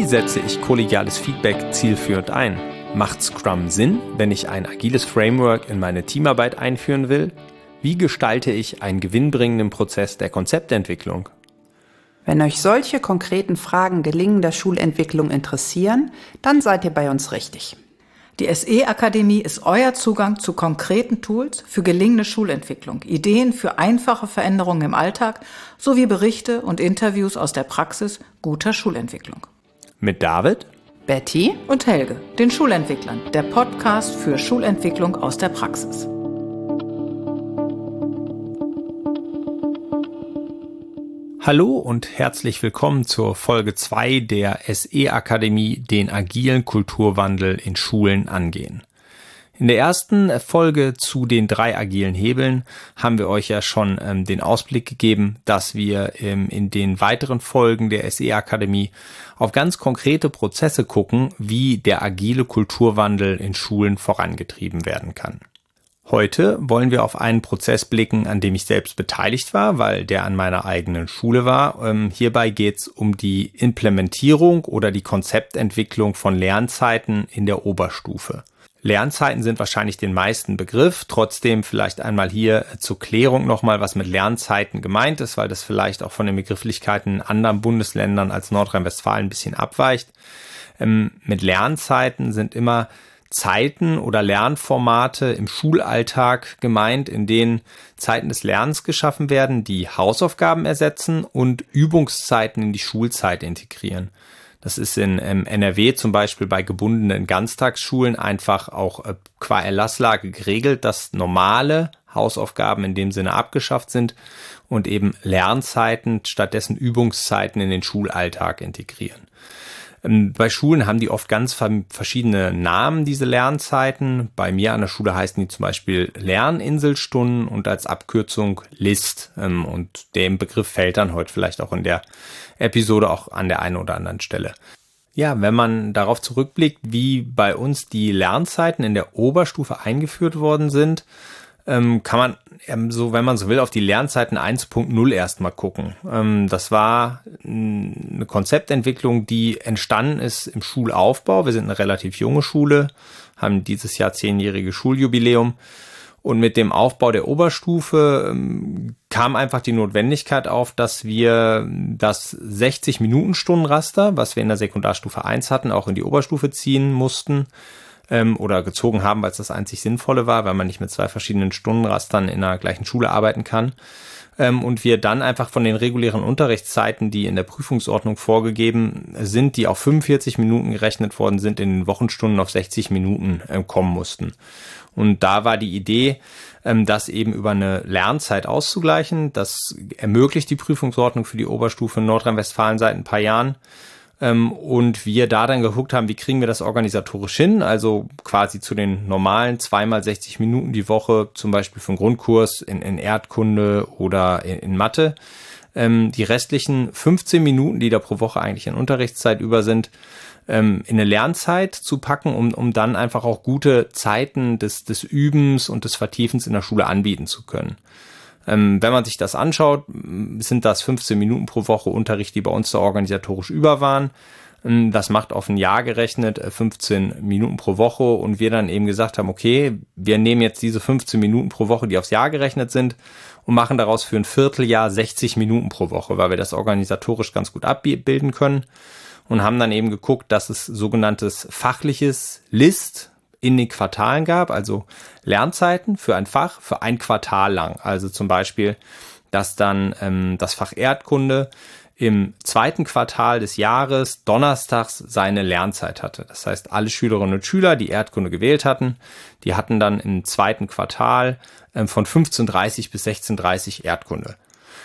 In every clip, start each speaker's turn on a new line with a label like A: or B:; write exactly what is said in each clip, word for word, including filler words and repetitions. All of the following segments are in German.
A: setze ich kollegiales Feedback zielführend ein? Macht Scrum Sinn, wenn ich ein agiles Framework in meine Teamarbeit einführen will? Wie gestalte ich einen gewinnbringenden Prozess der Konzeptentwicklung?
B: Wenn euch solche konkreten Fragen gelingender Schulentwicklung interessieren, dann seid ihr bei uns richtig.
C: Die S E-Akademie ist euer Zugang zu konkreten Tools für gelingende Schulentwicklung, Ideen für einfache Veränderungen im Alltag sowie Berichte und Interviews aus der Praxis guter Schulentwicklung.
A: Mit David,
B: Betty
C: und Helge, den Schulentwicklern, der Podcast für Schulentwicklung aus der Praxis.
A: Hallo und herzlich willkommen zur Folge zwei der S E-Akademie, den agilen Kulturwandel in Schulen angehen. In der ersten Folge zu den drei agilen Hebeln haben wir euch ja schon ähm, den Ausblick gegeben, dass wir ähm, in den weiteren Folgen der S E-Akademie auf ganz konkrete Prozesse gucken, wie der agile Kulturwandel in Schulen vorangetrieben werden kann. Heute wollen wir auf einen Prozess blicken, an dem ich selbst beteiligt war, weil der an meiner eigenen Schule war. Ähm, hierbei geht es um die Implementierung oder die Konzeptentwicklung von Lernzeiten in der Oberstufe. Lernzeiten sind wahrscheinlich den meisten Begriff, trotzdem vielleicht einmal hier zur Klärung nochmal, was mit Lernzeiten gemeint ist, weil das vielleicht auch von den Begrifflichkeiten in anderen Bundesländern als Nordrhein-Westfalen ein bisschen abweicht. Ähm, mit Lernzeiten sind immer Zeiten oder Lernformate im Schulalltag gemeint, in denen Zeiten des Lernens geschaffen werden, die Hausaufgaben ersetzen und Übungszeiten in die Schulzeit integrieren. Das ist in ähm, N R W zum Beispiel bei gebundenen Ganztagsschulen einfach auch äh, qua Erlasslage geregelt, dass normale Hausaufgaben in dem Sinne abgeschafft sind und eben Lernzeiten stattdessen Übungszeiten in den Schulalltag integrieren. Bei Schulen haben die oft ganz verschiedene Namen, diese Lernzeiten. Bei mir an der Schule heißen die zum Beispiel Lerninselstunden und als Abkürzung L I S T. Und dem Begriff fällt dann heute vielleicht auch in der Episode auch an der einen oder anderen Stelle. Ja, wenn man darauf zurückblickt, wie bei uns die Lernzeiten in der Oberstufe eingeführt worden sind, kann man, so, wenn man so will, auf die Lernzeiten eins Punkt null erstmal gucken. Das war eine Konzeptentwicklung, die entstanden ist im Schulaufbau. Wir sind eine relativ junge Schule, haben dieses Jahr zehnjährige Schuljubiläum. Und mit dem Aufbau der Oberstufe kam einfach die Notwendigkeit auf, dass wir das sechzig-Minuten-Stunden-Raster, was wir in der Sekundarstufe eins hatten, auch in die Oberstufe ziehen mussten. Oder gezogen haben, weil es das einzig Sinnvolle war, weil man nicht mit zwei verschiedenen Stundenrastern in der gleichen Schule arbeiten kann. Und wir dann einfach von den regulären Unterrichtszeiten, die in der Prüfungsordnung vorgegeben sind, die auf fünfundvierzig Minuten gerechnet worden sind, in den Wochenstunden auf sechzig Minuten kommen mussten. Und da war die Idee, das eben über eine Lernzeit auszugleichen. Das ermöglicht die Prüfungsordnung für die Oberstufe in Nordrhein-Westfalen seit ein paar Jahren. Und wir da dann geguckt haben, wie kriegen wir das organisatorisch hin, also quasi zu den normalen zweimal sechzig Minuten die Woche, zum Beispiel für einen Grundkurs in, in Erdkunde oder in, in Mathe. Ähm, die restlichen fünfzehn Minuten, die da pro Woche eigentlich in Unterrichtszeit über sind, ähm, in eine Lernzeit zu packen, um, um dann einfach auch gute Zeiten des, des Übens und des Vertiefens in der Schule anbieten zu können. Ähm, wenn man sich das anschaut, sind das fünfzehn Minuten pro Woche Unterricht, die bei uns da organisatorisch über waren. Ähm, das macht auf ein Jahr gerechnet äh, fünfzehn Minuten pro Woche und wir dann eben gesagt haben, okay, wir nehmen jetzt diese fünfzehn Minuten pro Woche, die aufs Jahr gerechnet sind und machen daraus für ein Vierteljahr sechzig Minuten pro Woche, weil wir das organisatorisch ganz gut abbilden können und haben dann eben geguckt, dass es sogenanntes fachliches L I S T in den Quartalen gab, also Lernzeiten für ein Fach für ein Quartal lang. Also zum Beispiel, dass dann ähm, das Fach Erdkunde im zweiten Quartal des Jahres donnerstags seine Lernzeit hatte. Das heißt, alle Schülerinnen und Schüler, die Erdkunde gewählt hatten, die hatten dann im zweiten Quartal ähm, von fünfzehn Uhr dreißig bis sechzehn Uhr dreißig Erdkunde.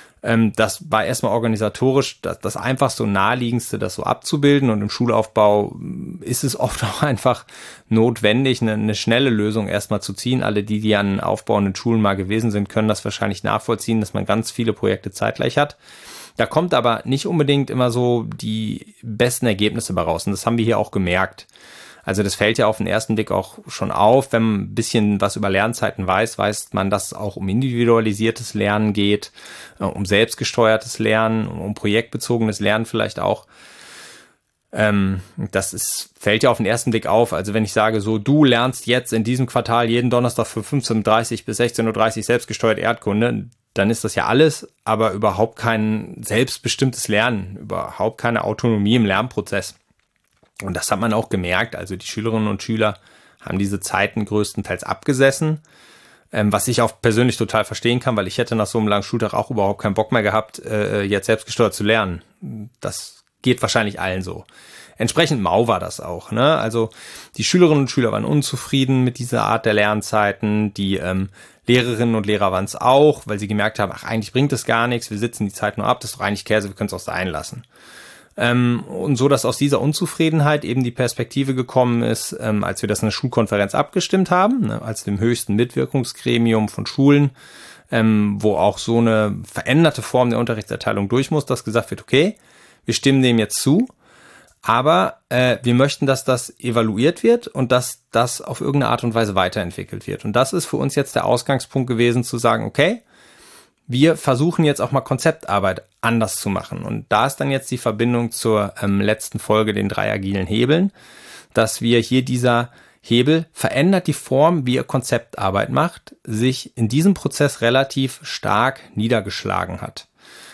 A: Das war erstmal organisatorisch das, das einfachste und naheliegendste, das so abzubilden. Und im Schulaufbau ist es oft auch einfach notwendig, eine, eine schnelle Lösung erstmal zu ziehen. Alle die, die an aufbauenden Schulen mal gewesen sind, können das wahrscheinlich nachvollziehen, dass man ganz viele Projekte zeitgleich hat. Da kommt aber nicht unbedingt immer so die besten Ergebnisse bei raus. Und das haben wir hier auch gemerkt. Also das fällt ja auf den ersten Blick auch schon auf. Wenn man ein bisschen was über Lernzeiten weiß, weiß man, dass es auch um individualisiertes Lernen geht, um selbstgesteuertes Lernen, um projektbezogenes Lernen vielleicht auch. Ähm, das ist, fällt ja auf den ersten Blick auf. Also wenn ich sage, so, du lernst jetzt in diesem Quartal jeden Donnerstag von fünfzehn Uhr dreißig bis sechzehn Uhr dreißig selbstgesteuert Erdkunde, dann ist das ja alles, aber überhaupt kein selbstbestimmtes Lernen, überhaupt keine Autonomie im Lernprozess. Und das hat man auch gemerkt. Also die Schülerinnen und Schüler haben diese Zeiten größtenteils abgesessen, ähm, was ich auch persönlich total verstehen kann, weil ich hätte nach so einem langen Schultag auch überhaupt keinen Bock mehr gehabt, äh, jetzt selbstgesteuert zu lernen. Das geht wahrscheinlich allen so. Entsprechend mau war das auch, ne? Also die Schülerinnen und Schüler waren unzufrieden mit dieser Art der Lernzeiten, die ähm, Lehrerinnen und Lehrer waren es auch, weil sie gemerkt haben, ach, eigentlich bringt das gar nichts, wir sitzen die Zeit nur ab, das ist doch eigentlich Käse, wir können es auch sein lassen. Ähm, und so, dass aus dieser Unzufriedenheit eben die Perspektive gekommen ist, ähm, als wir das in der Schulkonferenz abgestimmt haben, ne, als dem höchsten Mitwirkungsgremium von Schulen, ähm, wo auch so eine veränderte Form der Unterrichtserteilung durch muss, dass gesagt wird, okay, wir stimmen dem jetzt zu, aber äh, wir möchten, dass das evaluiert wird und dass das auf irgendeine Art und Weise weiterentwickelt wird. Und das ist für uns jetzt der Ausgangspunkt gewesen, zu sagen, okay, wir versuchen jetzt auch mal Konzeptarbeit anders zu machen. Und da ist dann jetzt die Verbindung zur ähm, letzten Folge, den drei agilen Hebeln, dass wir hier dieser Hebel verändert die Form, wie ihr Konzeptarbeit macht, sich in diesem Prozess relativ stark niedergeschlagen hat.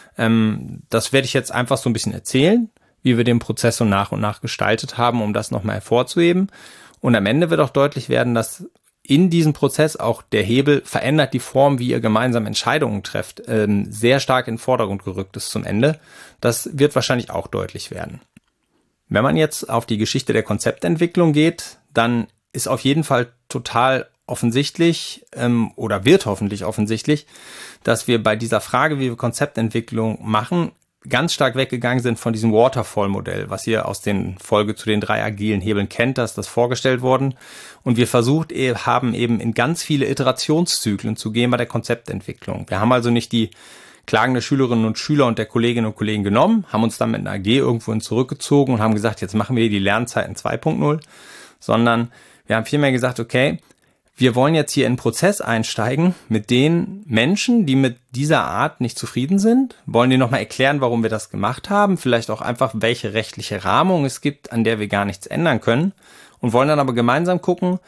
A: Ähm, das werde ich jetzt einfach so ein bisschen erzählen, wie wir den Prozess so nach und nach gestaltet haben, um das nochmal hervorzuheben. Und am Ende wird auch deutlich werden, dass in diesem Prozess auch der Hebel verändert die Form, wie ihr gemeinsam Entscheidungen trefft, ähm, sehr stark in den Vordergrund gerückt ist zum Ende. Das wird wahrscheinlich auch deutlich werden. Wenn man jetzt auf die Geschichte der Konzeptentwicklung geht, dann ist auf jeden Fall total offensichtlich ähm, oder wird hoffentlich offensichtlich, dass wir bei dieser Frage, wie wir Konzeptentwicklung machen, ganz stark weggegangen sind von diesem Waterfall-Modell, was ihr aus den Folge zu den drei agilen Hebeln kennt, dass das vorgestellt worden. Und wir versucht haben eben in ganz viele Iterationszyklen zu gehen bei der Konzeptentwicklung. Wir haben also nicht die Klagen der Schülerinnen und Schüler und der Kolleginnen und Kollegen genommen, haben uns dann mit einer A G irgendwohin zurückgezogen und haben gesagt, jetzt machen wir die Lernzeiten zwei Punkt null, sondern wir haben vielmehr gesagt, okay, wir wollen jetzt hier in einen Prozess einsteigen mit den Menschen, die mit dieser Art nicht zufrieden sind, wollen denen nochmal erklären, warum wir das gemacht haben, vielleicht auch einfach, welche rechtliche Rahmung es gibt, an der wir gar nichts ändern können und wollen dann aber gemeinsam gucken,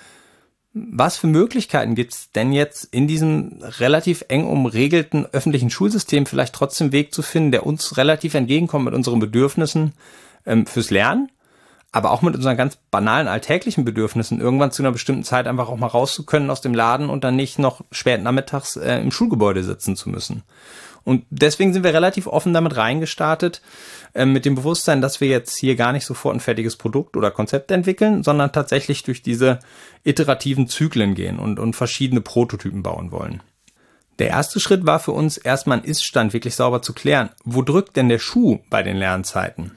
A: was für Möglichkeiten gibt es denn jetzt in diesem relativ eng umregelten öffentlichen Schulsystem vielleicht trotzdem Weg zu finden, der uns relativ entgegenkommt mit unseren Bedürfnissen ähm, fürs Lernen, aber auch mit unseren ganz banalen alltäglichen Bedürfnissen, irgendwann zu einer bestimmten Zeit einfach auch mal raus zu können aus dem Laden und dann nicht noch spät nachmittags äh, im Schulgebäude sitzen zu müssen. Und deswegen sind wir relativ offen damit reingestartet, äh, mit dem Bewusstsein, dass wir jetzt hier gar nicht sofort ein fertiges Produkt oder Konzept entwickeln, sondern tatsächlich durch diese iterativen Zyklen gehen und, und verschiedene Prototypen bauen wollen. Der erste Schritt war für uns erstmal einen Ist-Stand wirklich sauber zu klären. Wo drückt denn der Schuh bei den Lernzeiten?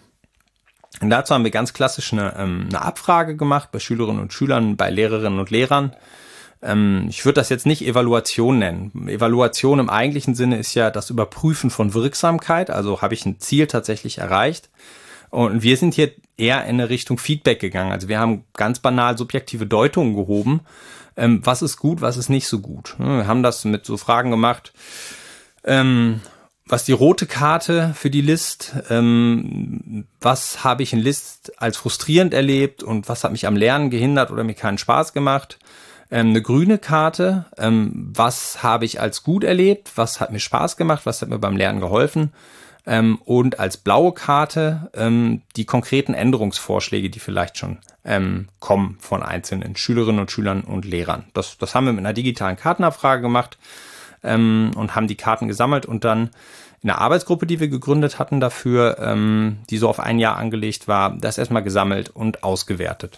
A: Und dazu haben wir ganz klassisch eine, ähm, eine Abfrage gemacht bei Schülerinnen und Schülern, bei Lehrerinnen und Lehrern. Ähm, ich würde das jetzt nicht Evaluation nennen. Evaluation im eigentlichen Sinne ist ja das Überprüfen von Wirksamkeit. Also habe ich ein Ziel tatsächlich erreicht. Und wir sind hier eher in eine Richtung Feedback gegangen. Also wir haben ganz banal subjektive Deutungen gehoben. Ähm, was ist gut, was ist nicht so gut? Wir haben das mit so Fragen gemacht. Ähm, Was die rote Karte für die List, ähm, was habe ich in List als frustrierend erlebt und was hat mich am Lernen gehindert oder mir keinen Spaß gemacht? Ähm, eine grüne Karte, ähm, was habe ich als gut erlebt, was hat mir Spaß gemacht, was hat mir beim Lernen geholfen? Ähm, und als blaue Karte ähm, die konkreten Änderungsvorschläge, die vielleicht schon ähm, kommen von einzelnen Schülerinnen und Schülern und Lehrern. Das, das haben wir mit einer digitalen Kartenabfrage gemacht. Ähm, und haben die Karten gesammelt und dann in einer Arbeitsgruppe, die wir gegründet hatten dafür, ähm, die so auf ein Jahr angelegt war, das erstmal gesammelt und ausgewertet.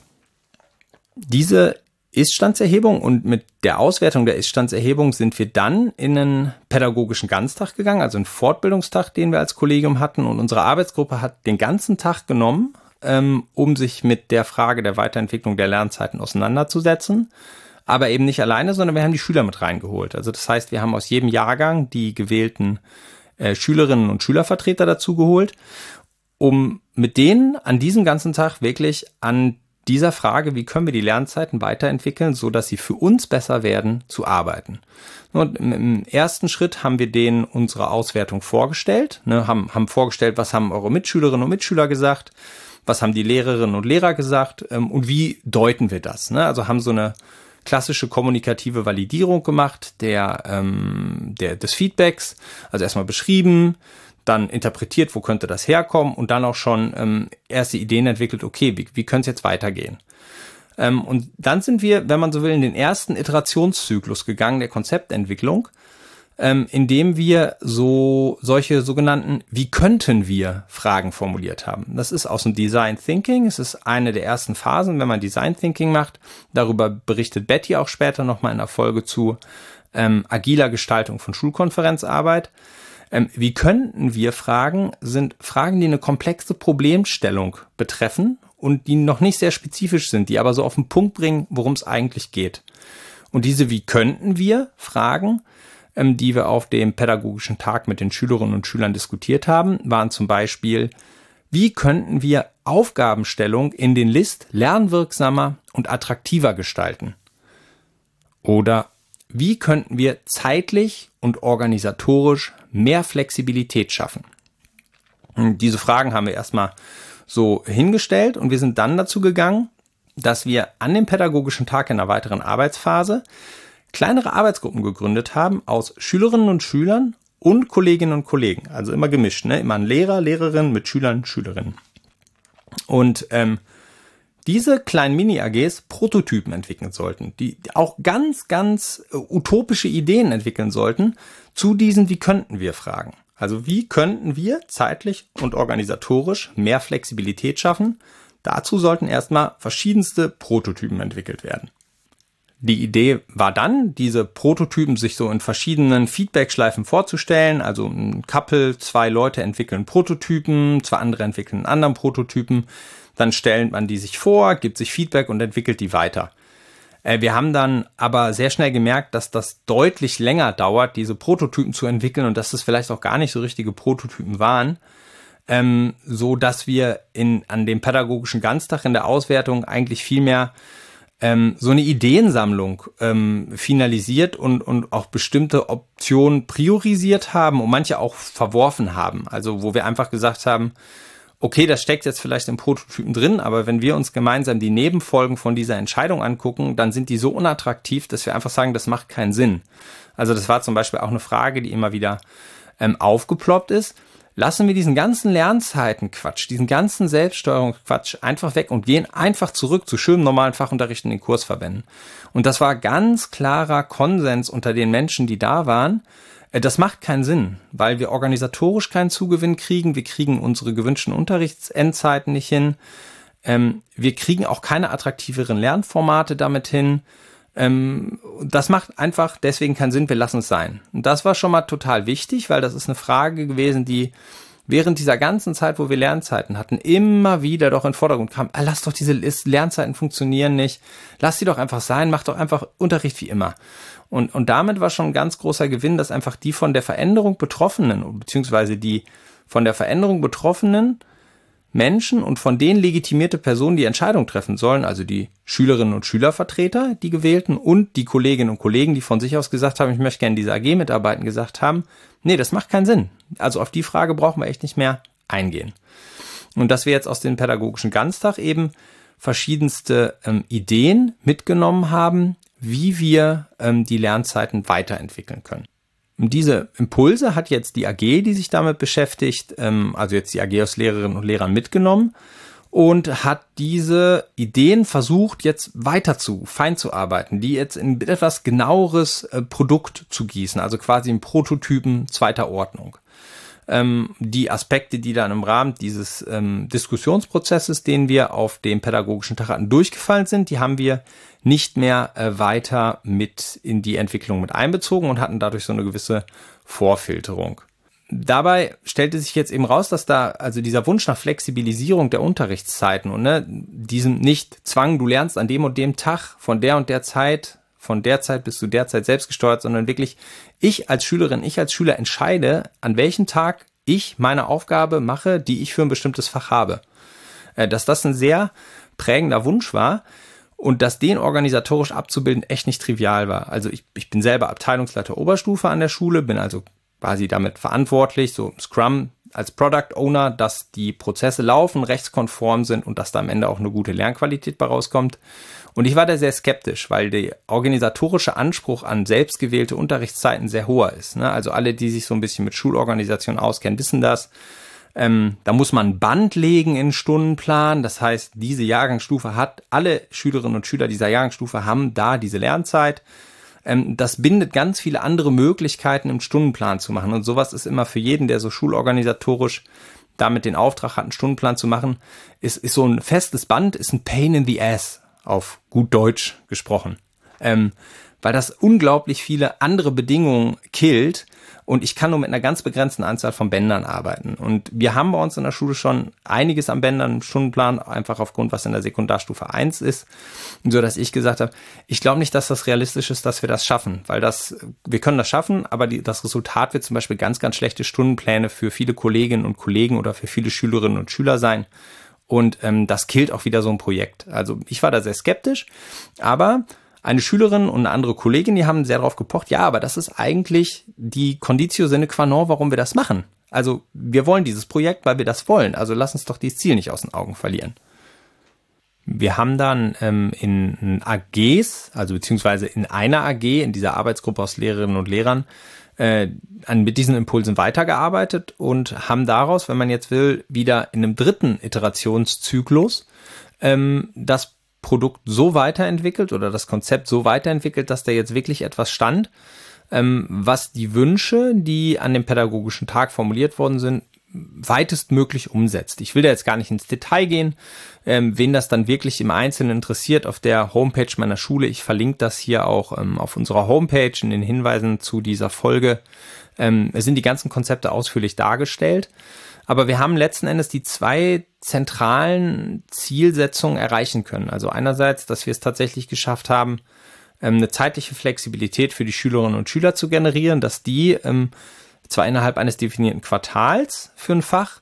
A: Diese Ist-Standserhebung und mit der Auswertung der Ist-Standserhebung sind wir dann in einen pädagogischen Ganztag gegangen, also einen Fortbildungstag, den wir als Kollegium hatten, und unsere Arbeitsgruppe hat den ganzen Tag genommen, ähm, um sich mit der Frage der Weiterentwicklung der Lernzeiten auseinanderzusetzen. Aber eben nicht alleine, sondern wir haben die Schüler mit reingeholt. Also das heißt, wir haben aus jedem Jahrgang die gewählten äh, Schülerinnen und Schülervertreter dazu geholt, um mit denen an diesem ganzen Tag wirklich an dieser Frage, wie können wir die Lernzeiten weiterentwickeln, so dass sie für uns besser werden, zu arbeiten. Und im ersten Schritt haben wir denen unsere Auswertung vorgestellt, ne, haben, haben vorgestellt, was haben eure Mitschülerinnen und Mitschüler gesagt. was haben die Lehrerinnen und Lehrer gesagt ähm, und wie deuten wir das? Ne? Also haben so eine klassische kommunikative Validierung gemacht der, ähm, der des Feedbacks, also erstmal beschrieben, dann interpretiert, wo könnte das herkommen und dann auch schon ähm, erste Ideen entwickelt, okay, wie, wie könnte es jetzt weitergehen? Ähm, und dann sind wir, wenn man so will, in den ersten Iterationszyklus gegangen der Konzeptentwicklung, ähm, indem wir so solche sogenannten Wie könnten wir Fragen formuliert haben. Das ist aus dem Design Thinking, es ist eine der ersten Phasen, wenn man Design Thinking macht. Darüber berichtet Betty auch später nochmal in der Folge zu ähm, agiler Gestaltung von Schulkonferenzarbeit. Ähm, wie könnten wir Fragen sind Fragen, die eine komplexe Problemstellung betreffen und die noch nicht sehr spezifisch sind, die aber so auf den Punkt bringen, worum es eigentlich geht. Und diese Wie könnten wir Fragen, ähm, die wir auf dem pädagogischen Tag mit den Schülerinnen und Schülern diskutiert haben, waren zum Beispiel, wie könnten wir Aufgabenstellung in den List lernwirksamer und attraktiver gestalten? Oder wie könnten wir zeitlich und organisatorisch mehr Flexibilität schaffen? Und diese Fragen haben wir erstmal so hingestellt und wir sind dann dazu gegangen, dass wir an dem pädagogischen Tag in einer weiteren Arbeitsphase kleinere Arbeitsgruppen gegründet haben aus Schülerinnen und Schülern und Kolleginnen und Kollegen. Also immer gemischt, ne? Immer ein Lehrer, Lehrerin mit Schülern, Schülerinnen. Und ähm, diese kleinen Mini-A Gs Prototypen entwickeln sollten, die auch ganz, ganz äh, utopische Ideen entwickeln sollten zu diesen Wie könnten wir Fragen. Also wie könnten wir zeitlich und organisatorisch mehr Flexibilität schaffen? Dazu sollten erstmal verschiedenste Prototypen entwickelt werden. Die Idee war dann, diese Prototypen sich so in verschiedenen Feedback-Schleifen vorzustellen. Also ein Couple, zwei Leute entwickeln Prototypen, zwei andere entwickeln einen anderen Prototypen. Dann stellt man die sich vor, gibt sich Feedback und entwickelt die weiter. Äh, wir haben dann aber sehr schnell gemerkt, dass das deutlich länger dauert, diese Prototypen zu entwickeln und dass das vielleicht auch gar nicht so richtige Prototypen waren. Ähm, so dass wir in, an dem pädagogischen Ganztag in der Auswertung eigentlich viel mehr ähm, so eine Ideensammlung ähm, finalisiert und, und auch bestimmte Optionen priorisiert haben und manche auch verworfen haben. Also wo wir einfach gesagt haben, okay, das steckt jetzt vielleicht im Prototypen drin, aber wenn wir uns gemeinsam die Nebenfolgen von dieser Entscheidung angucken, dann sind die so unattraktiv, dass wir einfach sagen, das macht keinen Sinn. Also das war zum Beispiel auch eine Frage, die immer wieder ähm, aufgeploppt ist. Lassen wir diesen ganzen Lernzeitenquatsch, diesen ganzen Selbststeuerungsquatsch einfach weg und gehen einfach zurück zu schönem normalen Fachunterricht in den Kursverbänden. Und das war ganz klarer Konsens unter den Menschen, die da waren. Das macht keinen Sinn, weil wir organisatorisch keinen Zugewinn kriegen. Wir kriegen unsere gewünschten Unterrichtsendzeiten nicht hin. Ähm, wir kriegen auch keine attraktiveren Lernformate damit hin. Ähm, das macht einfach deswegen keinen Sinn, wir lassen es sein. Und das war schon mal total wichtig, weil das ist eine Frage gewesen, die während dieser ganzen Zeit, wo wir Lernzeiten hatten, immer wieder doch in den Vordergrund kam. Ah, lass doch diese Lernzeiten funktionieren nicht. Lass sie doch einfach sein, mach doch einfach Unterricht wie immer. Und, und damit war schon ein ganz großer Gewinn, dass einfach die von der Veränderung Betroffenen, beziehungsweise die von der Veränderung Betroffenen Menschen und von denen legitimierte Personen die Entscheidung treffen sollen, also die Schülerinnen und Schülervertreter, die gewählten, und die Kolleginnen und Kollegen, die von sich aus gesagt haben, ich möchte gerne in dieser A G mitarbeiten, gesagt haben, nee, das macht keinen Sinn. Also auf die Frage brauchen wir echt nicht mehr eingehen. Und dass wir jetzt aus dem pädagogischen Ganztag eben verschiedenste ähm, Ideen mitgenommen haben, wie wir ähm, die Lernzeiten weiterentwickeln können. Und diese Impulse hat jetzt die A G, die sich damit beschäftigt, ähm, also jetzt die A G aus Lehrerinnen und Lehrern mitgenommen und hat diese Ideen versucht, jetzt weiter zu, fein zu arbeiten, die jetzt in etwas genaueres äh, Produkt zu gießen, also quasi in Prototypen zweiter Ordnung. Ähm, die Aspekte, die dann im Rahmen dieses ähm, Diskussionsprozesses, den wir auf dem pädagogischen Tag hatten, durchgefallen sind, die haben wir nicht mehr äh, weiter mit in die Entwicklung mit einbezogen und hatten dadurch so eine gewisse Vorfilterung. Dabei stellte sich jetzt eben raus, dass da also dieser Wunsch nach Flexibilisierung der Unterrichtszeiten und ne, diesem nicht Zwang, du lernst an dem und dem Tag von der und der Zeit, von der Zeit bis zu der Zeit selbstgesteuert, sondern wirklich ich als Schülerin, ich als Schüler entscheide, an welchem Tag ich meine Aufgabe mache, die ich für ein bestimmtes Fach habe. Äh, dass das ein sehr prägender Wunsch war. Und dass den organisatorisch abzubilden echt nicht trivial war. Also ich, ich bin selber Abteilungsleiter Oberstufe an der Schule, bin also quasi damit verantwortlich, so Scrum als Product Owner, dass die Prozesse laufen, rechtskonform sind und dass da am Ende auch eine gute Lernqualität bei rauskommt. Und ich war da sehr skeptisch, weil der organisatorische Anspruch an selbstgewählte Unterrichtszeiten sehr hoher ist. Ne? Also alle, die sich so ein bisschen mit Schulorganisation auskennen, wissen das. Ähm, da muss man ein Band legen in den Stundenplan. Das heißt, diese Jahrgangsstufe hat, alle Schülerinnen und Schüler dieser Jahrgangsstufe haben da diese Lernzeit. Ähm, das bindet ganz viele andere Möglichkeiten im Stundenplan zu machen. Und sowas ist immer für jeden, der so schulorganisatorisch damit den Auftrag hat, einen Stundenplan zu machen, ist, ist so ein festes Band, ist ein Pain in the Ass, auf gut Deutsch gesprochen. Ähm, weil das unglaublich viele andere Bedingungen killt und ich kann nur mit einer ganz begrenzten Anzahl von Bändern arbeiten. Und wir haben bei uns in der Schule schon einiges an Bändern im Stundenplan, einfach aufgrund, was in der Sekundarstufe eins ist, so dass ich gesagt habe, ich glaube nicht, dass das realistisch ist, dass wir das schaffen, weil das, wir können das schaffen, aber die, das Resultat wird zum Beispiel ganz, ganz schlechte Stundenpläne für viele Kolleginnen und Kollegen oder für viele Schülerinnen und Schüler sein. Und ähm, das killt auch wieder so ein Projekt. Also ich war da sehr skeptisch, aber eine Schülerin und eine andere Kollegin, die haben sehr darauf gepocht, ja, aber das ist eigentlich die Conditio sine qua non, warum wir das machen. Also wir wollen dieses Projekt, weil wir das wollen. Also lass uns doch dieses Ziel nicht aus den Augen verlieren. Wir haben dann ähm, in A Gs, also beziehungsweise in einer A G, in dieser Arbeitsgruppe aus Lehrerinnen und Lehrern, äh, an, mit diesen Impulsen weitergearbeitet und haben daraus, wenn man jetzt will, wieder in einem dritten Iterationszyklus ähm, das Produkt so weiterentwickelt oder das Konzept so weiterentwickelt, dass da jetzt wirklich etwas stand, ähm, was die Wünsche, die an dem pädagogischen Tag formuliert worden sind, weitestmöglich umsetzt. Ich will da jetzt gar nicht ins Detail gehen, ähm, wen das dann wirklich im Einzelnen interessiert, auf der Homepage meiner Schule. Ich verlinke das hier auch ähm, auf unserer Homepage in den Hinweisen zu dieser Folge. Ähm, es sind die ganzen Konzepte ausführlich dargestellt. Aber wir haben letzten Endes die zwei zentralen Zielsetzungen erreichen können. Also einerseits, dass wir es tatsächlich geschafft haben, ähm, eine zeitliche Flexibilität für die Schülerinnen und Schüler zu generieren, dass die ähm, zwar innerhalb eines definierten Quartals für ein Fach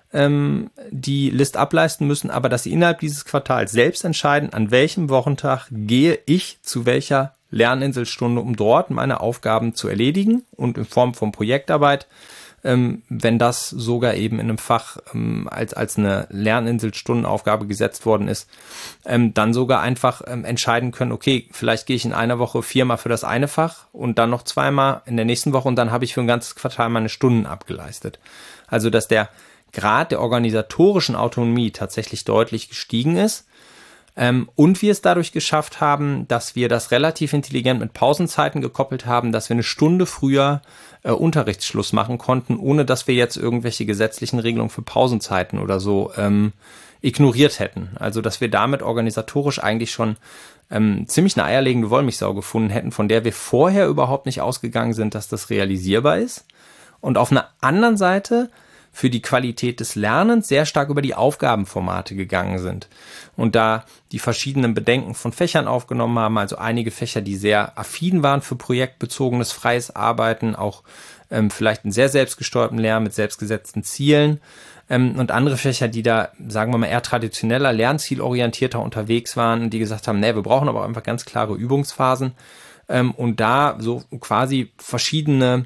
A: ähm, die List ableisten müssen, aber dass sie innerhalb dieses Quartals selbst entscheiden, an welchem Wochentag gehe ich zu welcher Lerninselstunde, um dort meine Aufgaben zu erledigen und in Form von Projektarbeit, ähm, wenn das sogar eben in einem Fach ähm, als, als eine Lerninselstundenaufgabe gesetzt worden ist, ähm, dann sogar einfach ähm, entscheiden können, okay, vielleicht gehe ich in einer Woche viermal für das eine Fach und dann noch zweimal in der nächsten Woche und dann habe ich für ein ganzes Quartal meine Stunden abgeleistet. Also, dass der Grad der organisatorischen Autonomie tatsächlich deutlich gestiegen ist. Ähm, und wir es dadurch geschafft haben, dass wir das relativ intelligent mit Pausenzeiten gekoppelt haben, dass wir eine Stunde früher äh, Unterrichtsschluss machen konnten, ohne dass wir jetzt irgendwelche gesetzlichen Regelungen für Pausenzeiten oder so ähm, ignoriert hätten. Also dass wir damit organisatorisch eigentlich schon ähm, ziemlich eine eierlegende Wollmilchsau gefunden hätten, von der wir vorher überhaupt nicht ausgegangen sind, dass das realisierbar ist. Und auf einer anderen Seite für die Qualität des Lernens sehr stark über die Aufgabenformate gegangen sind und da die verschiedenen Bedenken von Fächern aufgenommen haben, also einige Fächer, die sehr affin waren für projektbezogenes freies Arbeiten, auch ähm, vielleicht einen sehr selbstgesteuerten Lernen mit selbstgesetzten Zielen ähm, und andere Fächer, die da, sagen wir mal, eher traditioneller, lernzielorientierter unterwegs waren, die gesagt haben, nee, wir brauchen aber einfach ganz klare Übungsphasen ähm, und da so quasi verschiedene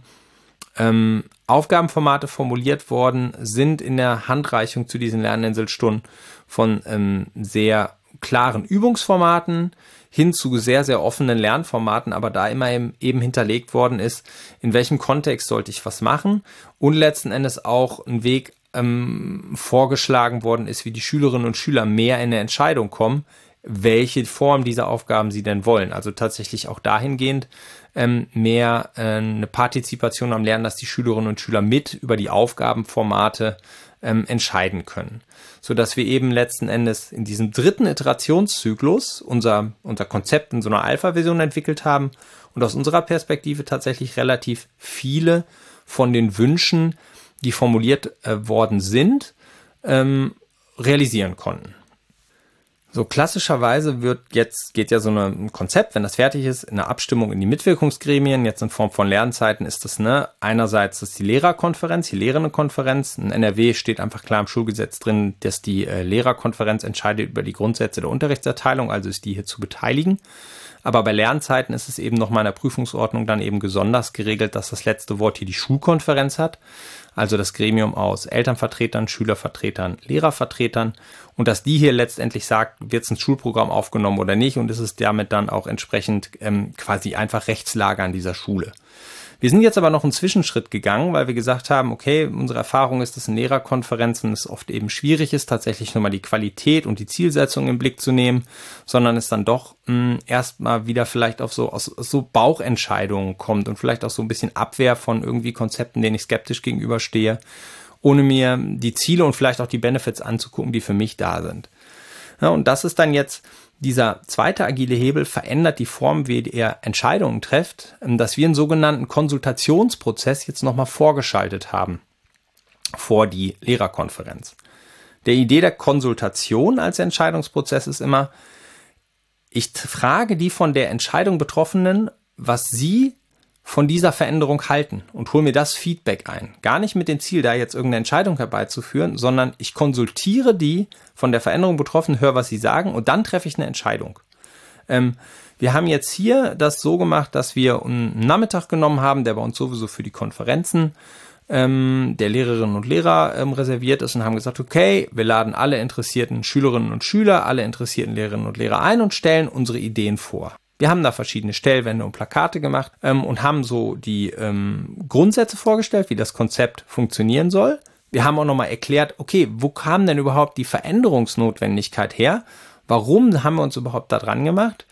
A: ähm, Aufgabenformate formuliert worden sind in der Handreichung zu diesen Lerninselstunden von ähm, sehr klaren Übungsformaten hin zu sehr, sehr offenen Lernformaten, aber da immer eben, eben hinterlegt worden ist, in welchem Kontext sollte ich was machen und letzten Endes auch ein Weg ähm, vorgeschlagen worden ist, wie die Schülerinnen und Schüler mehr in eine Entscheidung kommen, welche Form dieser Aufgaben sie denn wollen. Also tatsächlich auch dahingehend ähm, mehr äh, eine Partizipation am Lernen, dass die Schülerinnen und Schüler mit über die Aufgabenformate ähm, entscheiden können. Sodass wir eben letzten Endes in diesem dritten Iterationszyklus unser, unser Konzept in so einer Alpha-Version entwickelt haben und aus unserer Perspektive tatsächlich relativ viele von den Wünschen, die formuliert äh, worden sind, ähm, realisieren konnten. So klassischerweise wird jetzt, geht ja so ein Konzept, wenn das fertig ist, in eine Abstimmung in die Mitwirkungsgremien, jetzt in Form von Lernzeiten ist das, ne, einerseits ist die Lehrerkonferenz, die Lehrerinnenkonferenz, in N R W steht einfach klar im Schulgesetz drin, dass die äh, Lehrerkonferenz entscheidet über die Grundsätze der Unterrichtserteilung, also ist die hier zu beteiligen. Aber bei Lernzeiten ist es eben nochmal in der Prüfungsordnung dann eben besonders geregelt, dass das letzte Wort hier die Schulkonferenz hat. Also das Gremium aus Elternvertretern, Schülervertretern, Lehrervertretern. Und dass die hier letztendlich sagt, wird es ins Schulprogramm aufgenommen oder nicht. Und ist es damit dann auch entsprechend ähm, quasi einfach Rechtslage an dieser Schule. Wir sind jetzt aber noch einen Zwischenschritt gegangen, weil wir gesagt haben, okay, unsere Erfahrung ist, dass in Lehrerkonferenzen es oft eben schwierig ist, tatsächlich nochmal die Qualität und die Zielsetzung im Blick zu nehmen, sondern es dann doch erstmal wieder vielleicht auf so, aus, so Bauchentscheidungen kommt und vielleicht auch so ein bisschen Abwehr von irgendwie Konzepten, denen ich skeptisch gegenüberstehe, ohne mir die Ziele und vielleicht auch die Benefits anzugucken, die für mich da sind. Ja, und das ist dann jetzt dieser zweite agile Hebel, verändert die Form, wie er Entscheidungen trifft, dass wir einen sogenannten Konsultationsprozess jetzt nochmal vorgeschaltet haben vor die Lehrerkonferenz. Der Idee der Konsultation als Entscheidungsprozess ist immer, ich frage die von der Entscheidung Betroffenen, was sie von dieser Veränderung halten und hole mir das Feedback ein. Gar nicht mit dem Ziel, da jetzt irgendeine Entscheidung herbeizuführen, sondern ich konsultiere die von der Veränderung Betroffenen, höre, was sie sagen und dann treffe ich eine Entscheidung. Ähm, wir haben jetzt hier das so gemacht, dass wir einen Nachmittag genommen haben, der bei uns sowieso für die Konferenzen ähm, der Lehrerinnen und Lehrer ähm, reserviert ist und haben gesagt, okay, wir laden alle interessierten Schülerinnen und Schüler, alle interessierten Lehrerinnen und Lehrer ein und stellen unsere Ideen vor. Wir haben da verschiedene Stellwände und Plakate gemacht ähm, und haben so die ähm, Grundsätze vorgestellt, wie das Konzept funktionieren soll. Wir haben auch nochmal erklärt, okay, wo kam denn überhaupt die Veränderungsnotwendigkeit her? Warum haben wir uns überhaupt da dran gemacht?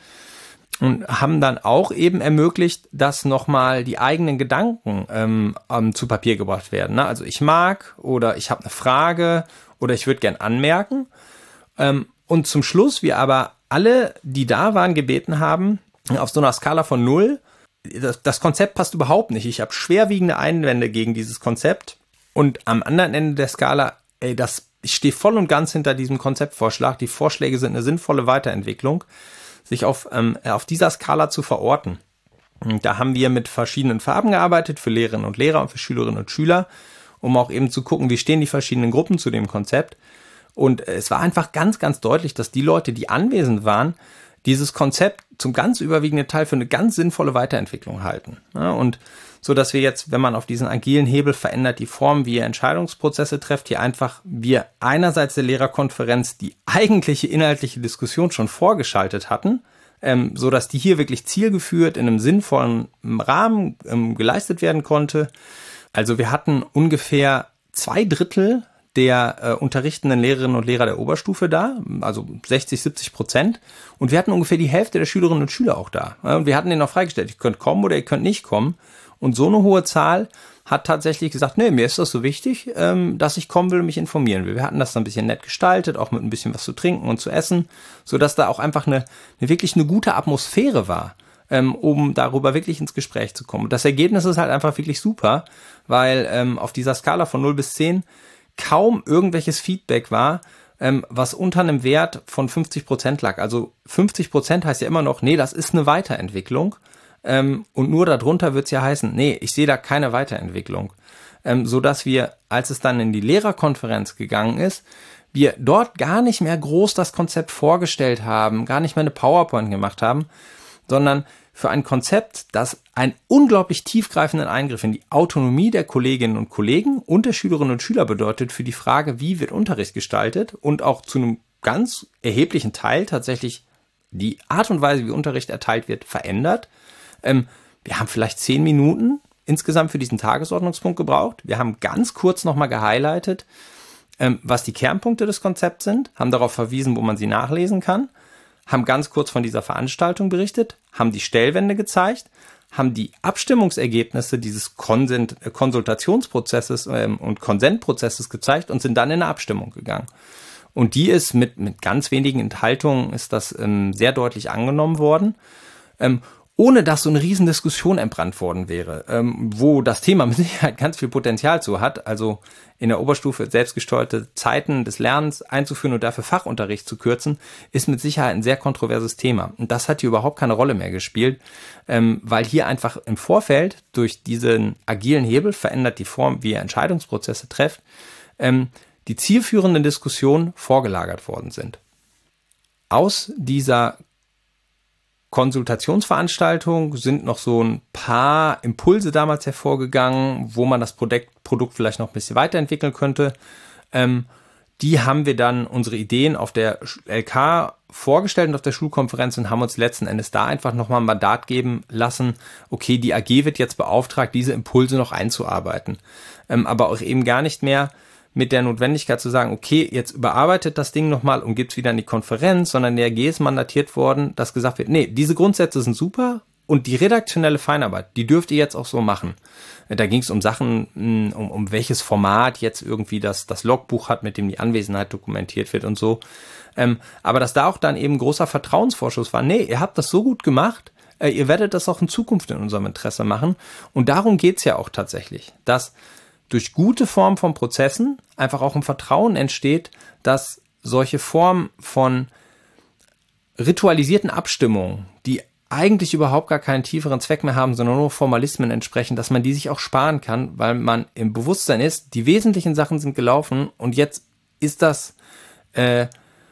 A: Und haben dann auch eben ermöglicht, dass nochmal die eigenen Gedanken ähm, ähm, zu Papier gebracht werden. Ne? Also ich mag oder ich habe eine Frage oder ich würde gern anmerken. Ähm, und zum Schluss wir aber alle, die da waren, gebeten haben, auf so einer Skala von null, das, das Konzept passt überhaupt nicht. Ich habe schwerwiegende Einwände gegen dieses Konzept. Und am anderen Ende der Skala, ey, das, ich stehe voll und ganz hinter diesem Konzeptvorschlag. Die Vorschläge sind eine sinnvolle Weiterentwicklung, sich auf, ähm, auf dieser Skala zu verorten. Und da haben wir mit verschiedenen Farben gearbeitet, für Lehrerinnen und Lehrer und für Schülerinnen und Schüler, um auch eben zu gucken, wie stehen die verschiedenen Gruppen zu dem Konzept. Und es war einfach ganz, ganz deutlich, dass die Leute, die anwesend waren, dieses Konzept zum ganz überwiegenden Teil für eine ganz sinnvolle Weiterentwicklung halten. Ja, und so, dass wir jetzt, wenn man auf diesen agilen Hebel verändert, die Form, wie ihr Entscheidungsprozesse trefft, hier einfach wir einerseits der Lehrerkonferenz die eigentliche inhaltliche Diskussion schon vorgeschaltet hatten, ähm, so dass die hier wirklich zielgeführt in einem sinnvollen Rahmen ähm, geleistet werden konnte. Also wir hatten ungefähr zwei Drittel der äh, unterrichtenden Lehrerinnen und Lehrer der Oberstufe da, also sechzig, siebzig Prozent. Und wir hatten ungefähr die Hälfte der Schülerinnen und Schüler auch da. Und wir hatten denen auch freigestellt, ihr könnt kommen oder ihr könnt nicht kommen. Und so eine hohe Zahl hat tatsächlich gesagt, nee, mir ist das so wichtig, ähm, dass ich kommen will und mich informieren will. Wir hatten das dann ein bisschen nett gestaltet, auch mit ein bisschen was zu trinken und zu essen, sodass da auch einfach eine, eine wirklich eine gute Atmosphäre war, ähm, um darüber wirklich ins Gespräch zu kommen. Und das Ergebnis ist halt einfach wirklich super, weil ähm, auf dieser Skala von null bis zehn kaum irgendwelches Feedback war, ähm, was unter einem Wert von fünfzig Prozent lag. Also fünfzig Prozent heißt ja immer noch, nee, das ist eine Weiterentwicklung. Ähm, und nur darunter wird es ja heißen, nee, ich sehe da keine Weiterentwicklung. Ähm, so dass wir, als es dann in die Lehrerkonferenz gegangen ist, wir dort gar nicht mehr groß das Konzept vorgestellt haben, gar nicht mehr eine PowerPoint gemacht haben, sondern für ein Konzept, das einen unglaublich tiefgreifenden Eingriff in die Autonomie der Kolleginnen und Kollegen und der Schülerinnen und Schüler bedeutet, für die Frage, wie wird Unterricht gestaltet und auch zu einem ganz erheblichen Teil tatsächlich die Art und Weise, wie Unterricht erteilt wird, verändert. Ähm, wir haben vielleicht zehn Minuten insgesamt für diesen Tagesordnungspunkt gebraucht. Wir haben ganz kurz nochmal gehighlightet, ähm, was die Kernpunkte des Konzepts sind, haben darauf verwiesen, wo man sie nachlesen kann, haben ganz kurz von dieser Veranstaltung berichtet, haben die Stellwände gezeigt, haben die Abstimmungsergebnisse dieses Konsent, äh, Konsultationsprozesses ähm, und Konsentprozesses gezeigt und sind dann in eine Abstimmung gegangen. Und die ist mit, mit ganz wenigen Enthaltungen ist das ähm, sehr deutlich angenommen worden, ähm, ohne dass so eine riesen Diskussion entbrannt worden wäre, ähm, wo das Thema mit Sicherheit ganz viel Potenzial zu hat, also in der Oberstufe selbstgesteuerte Zeiten des Lernens einzuführen und dafür Fachunterricht zu kürzen, ist mit Sicherheit ein sehr kontroverses Thema. Und das hat hier überhaupt keine Rolle mehr gespielt, ähm, weil hier einfach im Vorfeld durch diesen agilen Hebel verändert die Form, wie ihr Entscheidungsprozesse trefft, ähm, die zielführenden Diskussionen vorgelagert worden sind. Aus dieser Konsultationsveranstaltung sind noch so ein paar Impulse damals hervorgegangen, wo man das Produkt, Produkt vielleicht noch ein bisschen weiterentwickeln könnte. Ähm, die haben wir dann unsere Ideen auf der L K vorgestellt und auf der Schulkonferenz und haben uns letzten Endes da einfach nochmal ein Mandat geben lassen, okay, die A G wird jetzt beauftragt, diese Impulse noch einzuarbeiten. Ähm, aber auch eben gar nicht mehr mit der Notwendigkeit zu sagen, okay, jetzt überarbeitet das Ding nochmal und gibt's wieder in die Konferenz, sondern der A G ist mandatiert worden, dass gesagt wird, nee, diese Grundsätze sind super und die redaktionelle Feinarbeit, die dürft ihr jetzt auch so machen. Da ging es um Sachen, um, um welches Format jetzt irgendwie das, das Logbuch hat, mit dem die Anwesenheit dokumentiert wird und so. Ähm, aber dass da auch dann eben großer Vertrauensvorschuss war, nee, ihr habt das so gut gemacht, äh, ihr werdet das auch in Zukunft in unserem Interesse machen. Und darum geht's ja auch tatsächlich, dass durch gute Form von Prozessen einfach auch ein Vertrauen entsteht, dass solche Formen von ritualisierten Abstimmungen, die eigentlich überhaupt gar keinen tieferen Zweck mehr haben, sondern nur Formalismen entsprechen, dass man die sich auch sparen kann, weil man im Bewusstsein ist, die wesentlichen Sachen sind gelaufen und jetzt ist das, äh,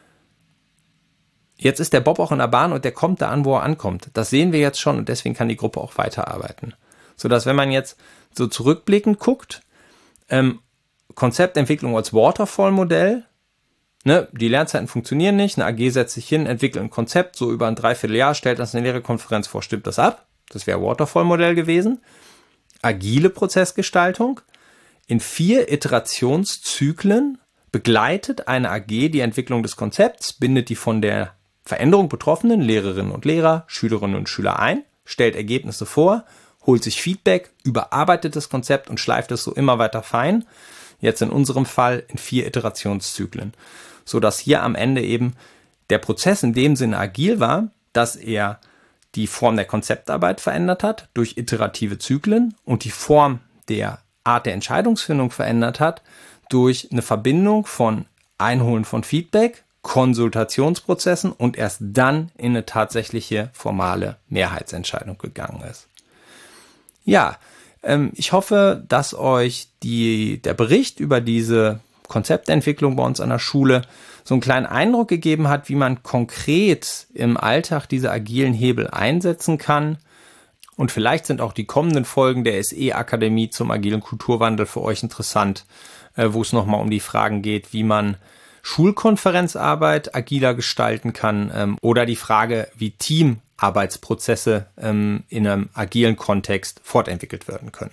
A: jetzt ist der Bob auch in der Bahn und der kommt da an, wo er ankommt. Das sehen wir jetzt schon und deswegen kann die Gruppe auch weiterarbeiten. Sodass, wenn man jetzt so zurückblickend guckt, Ähm, Konzeptentwicklung als Waterfall-Modell, ne, die Lernzeiten funktionieren nicht, eine A G setzt sich hin, entwickelt ein Konzept, so über ein Dreivierteljahr, stellt das in der Lehrerkonferenz vor, stimmt das ab, das wäre Waterfall-Modell gewesen. Agile Prozessgestaltung, in vier Iterationszyklen begleitet eine A G die Entwicklung des Konzepts, bindet die von der Veränderung betroffenen Lehrerinnen und Lehrer, Schülerinnen und Schüler ein, stellt Ergebnisse vor, holt sich Feedback, überarbeitet das Konzept und schleift es so immer weiter fein. Jetzt in unserem Fall in vier Iterationszyklen. Sodass hier am Ende eben der Prozess in dem Sinne agil war, dass er die Form der Konzeptarbeit verändert hat durch iterative Zyklen und die Form der Art der Entscheidungsfindung verändert hat durch eine Verbindung von Einholen von Feedback, Konsultationsprozessen und erst dann in eine tatsächliche formale Mehrheitsentscheidung gegangen ist. Ja, ähm, ich hoffe, dass euch die, der Bericht über diese Konzeptentwicklung bei uns an der Schule so einen kleinen Eindruck gegeben hat, wie man konkret im Alltag diese agilen Hebel einsetzen kann. Und vielleicht sind auch die kommenden Folgen der S E-Akademie zum agilen Kulturwandel für euch interessant, äh, wo es nochmal um die Fragen geht, wie man Schulkonferenzarbeit agiler gestalten kann ähm, oder die Frage, wie Teamarbeitsprozesse ähm, in einem agilen Kontext fortentwickelt werden können.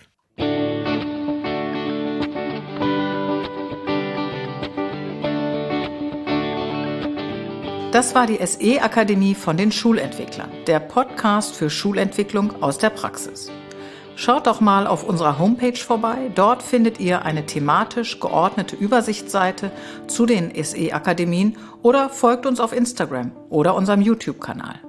C: Das war die S E-Akademie von den Schulentwicklern, der Podcast für Schulentwicklung aus der Praxis. Schaut doch mal auf unserer Homepage vorbei. Dort findet ihr eine thematisch geordnete Übersichtsseite zu den S E-Akademien oder folgt uns auf Instagram oder unserem YouTube-Kanal.